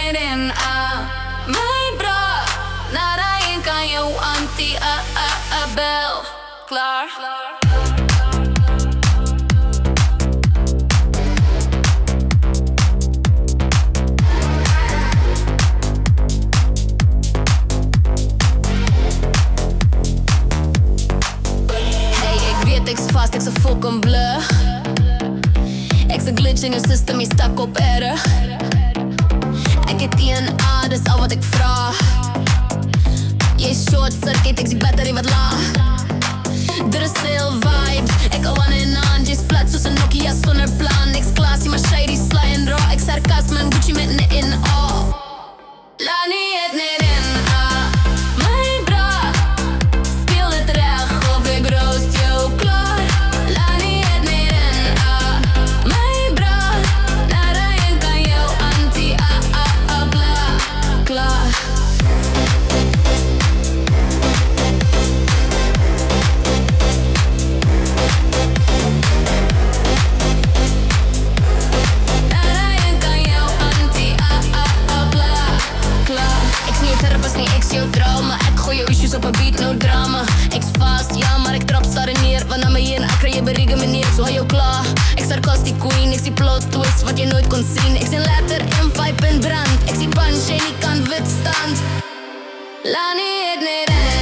net in mijn bra. Nara in kan jou anti-Abel. Klaar. Ik is vast, ik is fucking bleu. Ik is een glitch in je system, je stak op erg. Ik heb DNA, dat is al wat ik vraag. Je is short circuit, ik zie battery wat laag. Er is veel vibes, ik hou aan en aan. J's plat zoals een Nokia zonder plan. Niks classy, maar shady, sly en raw. Ik sarcasme en Gucci met net in all. Laat niet het net in mijn bra. Speel het recht of ik roost jou klaar. Ik gooi je issues op een beat, no drama. Ik is fast, ja, maar ik trap starren neer. Wanneer me hier in Accra, je berigen me neer. Zo hou je klaar. Ik sarcastic queen, ik zie plot twist wat je nooit kon zien. Ik zie letter en vibe en brand. Ik zie punch en ik kan withstand. Laat niet het niet